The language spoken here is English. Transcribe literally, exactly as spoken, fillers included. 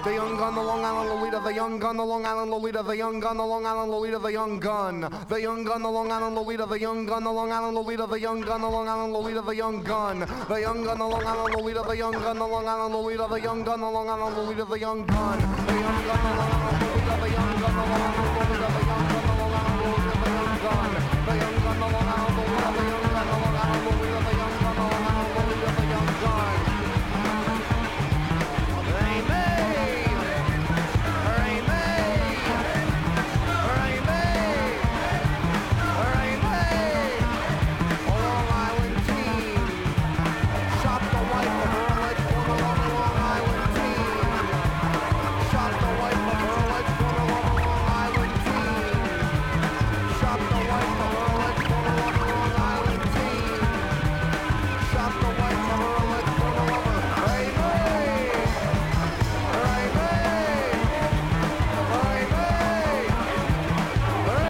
The young gun, the Long Island Lolita, the young gun, the Long Island Lolita, the young gun, the Long Island Lolita, the young gun, the young gun, the Long Island Lolita, the young gun, the Long Island Lolita, the young gun, the Long Island Lolita, the young gun, the young gun, the Long Island Lolita, the young gun, the Long Island Lolita, the young gun, the Long Island Lolita, the young gun, the young gun, the Long Island Lolita, the young gun, the Long Island Lolita, the young gun, the Long Island Lolita, the young gun, the young gun, the Long Island Lolita.